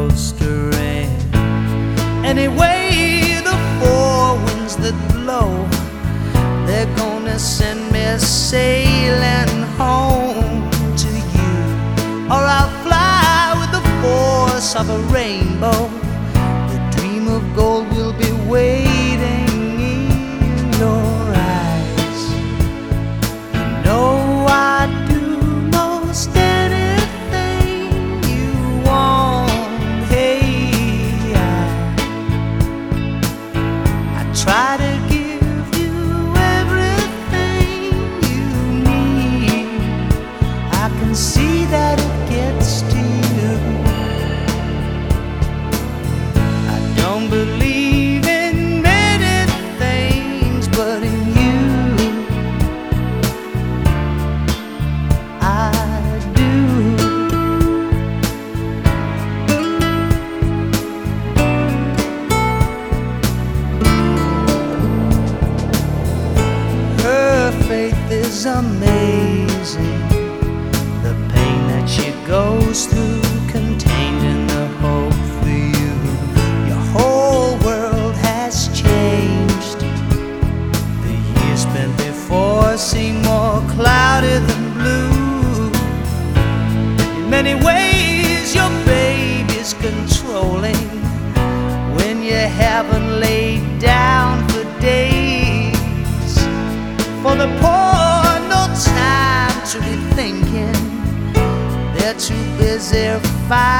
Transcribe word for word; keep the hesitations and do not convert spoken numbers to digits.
supposed to rain. Anyway, the four winds that blow, they're gonna send me sailing home to you. Or I'll fly with the force of a rainbow. The dream of gold will be waiting in your eyes. You know I'd do most anything you want. Hey, I, I try to give you everything you need. I can see that it gets to you. I don't believe in many things, but in you I do. Her faith is amazing, the pain that she goes through, contained in the hope for you. Your whole world has changed. The years spent before seem more cloudy than blue. In many ways your baby's controlling when you haven't laid down for days. For the poor, no time to be thinking, they're too busy fighting.